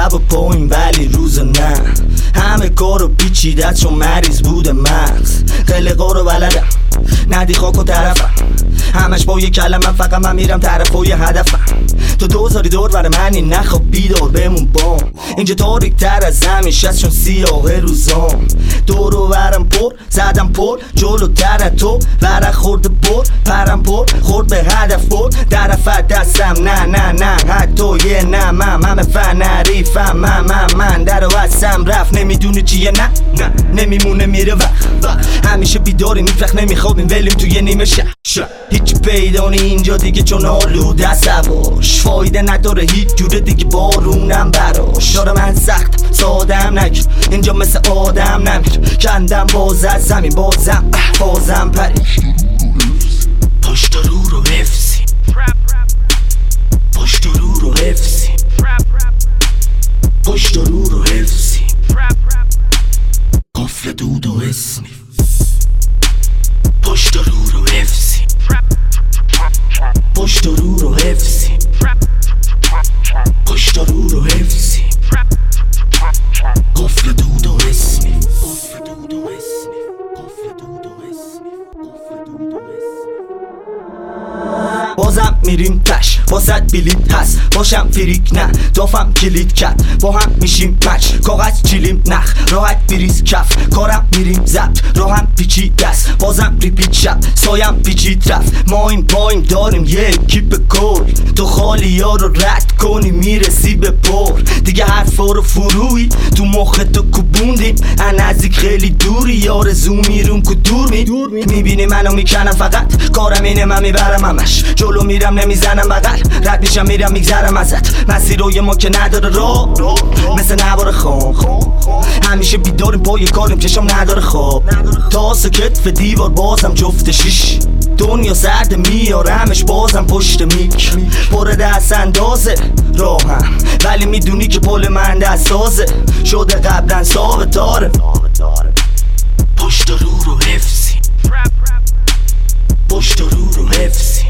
شب و پایین ولی روز نه. همه کارو پیچیده چون مریض بوده مغز. قلقا رو بلدم ندی خاک و طرفم، همش با یه کلمه فقط من میرم طرف و یه هدفم. تو دوزاری دور بر منی نخواب بیدار بمون بام. اینجا تاریک تر از زمین شست چون سیاه روزام. دورو برم پر زدم پر جلو تر تو ورق خورده پر پرم پر خورد به هدف پر طرفت دستم نه نه نه حتی یه نه من فن عریفم من در و هستم رفت نمیدونه چیه نه نه نمیمونه میره وقت همیشه بیداریم هیچ وقت نمیخوابیم ولیم توی نیمه شب هیچ پیدا نی اینجا دیگه چون آلوده است هواش فایده نداره هیچ جوره دیگه بارونم براش داره من سخت سادم نگیر اینجا مثل آدم نمیر کندم باز از زمین بازم پرید پشت رو رو حفظیم پشت رو رو حفظیم پشت رو رو حفظیم قفل دود و اسنیف پشت رو رو حفظیم پشت رو رو حفظیم پشت رو رو حفظیم قفل دود و اسنیف قفل دود و اسنیف قفل دود و اسنیف قفل دود و اسنیف بازم میریم تش واسد بلیت هست باشم فریک نه دافم کلید کرد با هم میشیم مچ کاغذ چیلیم نخ راحت بریز کف کارم میریم زبط راهم پیچید دست بازم ریپیت شب سایم پیچید رفت ما این پایین داریم یه اکیپ کل تو خالی ها رو رد کنی میرسی به پر دیگه حرفا رو فروی تو مخ تو کوبوندیم نزدیک خیلی دوری یارزو میرون که دور میبینی منو میکنم فقط کارم اینه من میبرم همش جلو میرم نمیزنم بغل رد میشم میرم میگذرم ازت مسیروی ما که نداره راه مثل نوار خام همیشه بیداریم پای کاریم چشم نداره خواب تاس کتف دیوار بازم جفت شیش دنیا سرد میارمش بازم پشت میک پر دست اندازه راهم ولی میدونی که پل من دست سازه شده قبلا ثابتاره پشت رو رو حفظیم پشت رو رو حفظیم